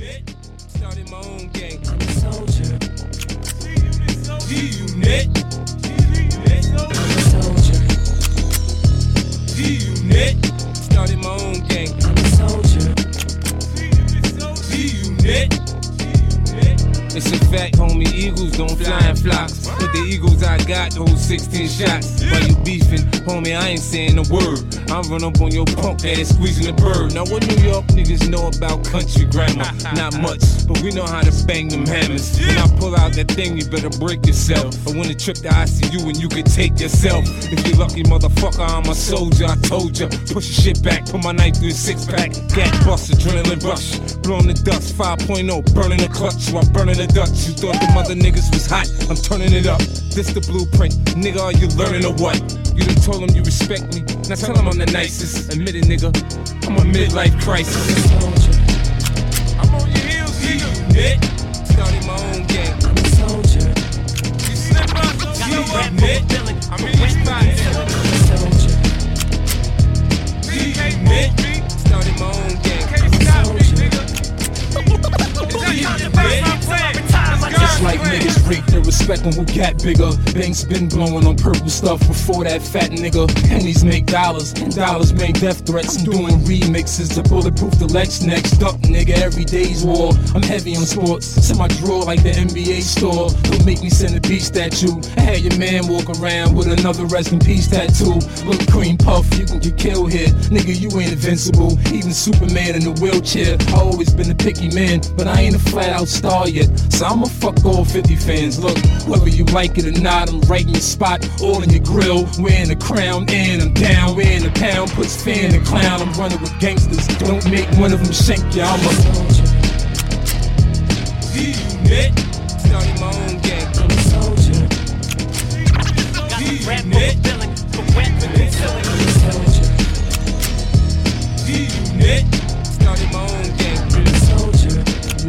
G-Unit, started my own gang. I'm a soldier. G-Unit, I'm a soldier. G-Unit, started my own gang. I'm a soldier. G-Unit. It's a fact, homie, eagles don't fly in flocks. With the eagles I got, hold 16 shots. While you beefing, homie, I ain't saying a word. I run up on your punk ass, squeezing the bird. Now what New York niggas know about country grammar? Not much, but we know how to bang them hammers. When I pull out that thing, you better break yourself. I win a trip to ICU and you can take yourself. If you're lucky, motherfucker, I'm a soldier, I told ya. Push your shit back, put my knife through a 6-pack. Gat bust, adrenaline rush. Blowing the dust, 5.0, burning the clutch while burning the Dutch. You thought the mother niggas was hot, I'm turning it up. This the blueprint, nigga, are you learning or what? You done told them you respect me, now tell them I'm the nicest. Admit it, nigga, I'm a midlife crisis. I'm on your heels, G-Unit, started my own gang. I'm a soldier. You slip up, G-Unit, I'm in your spot, nigga. I'm a soldier. G-Unit, started my own gang. Can't stop me, Just like niggas rate their respect on who got bigger. Banks been blowing on purple stuff before that fat nigga. Pennies make dollars, and dollars make death threats. I'm doing remixes to bulletproof the Lex next up, nigga. Every day's war. I'm heavy on sports. Send my drawer like the NBA store. Don't make me send a beach statue. I had your man walk around with another rest in peace tattoo. Look, cream puff, you can get killed here. Nigga, you ain't invincible. Even Superman in a wheelchair. I always been a picky man, but I ain't a flat out star yet. So I'ma fuck all 50 fans. Look, whether you like it or not, I'm right in your spot, all in your grill. Wearing a crown and I'm down. Wearing a pound, puts fear in the clown. I'm running with gangsters, don't make one of them shank ya. I'm a soldier. G-Unit, started my own gang. I'm a soldier. G-Unit, I'm a soldier. G-Unit, started my own gang. I'm a soldier.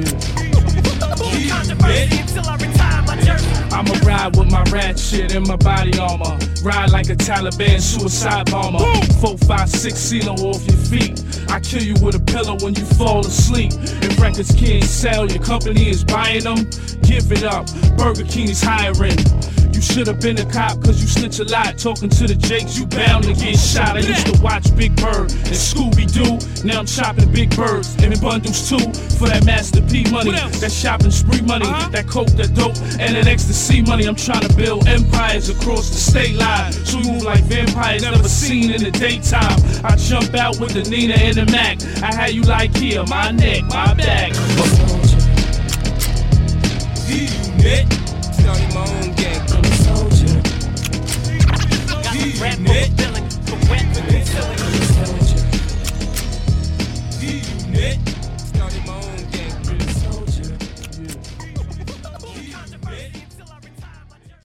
I'ma ride with my rat shit in my body armor. Ride like a Taliban suicide bomber. 4, 5, 6 ceiling off your feet. I kill you with a pillow when you fall asleep. If records can't sell, your company is buying them. Give it up, Burger King is hiring. You should've been a cop cause you snitch a lot. Talking to the Jakes, you bound to get shot. I used to watch Big Bird and Scooby-Doo. Now I'm chopping big birds and in bundles too. For that Master P money, that shopping spree money, that coke, that dope, and that ecstasy money. I'm trying to build empires across the state line. So we move like vampires never seen in the daytime. I jump out with the Nina and the Mac. I had you like here, my neck, my back. G-Unit,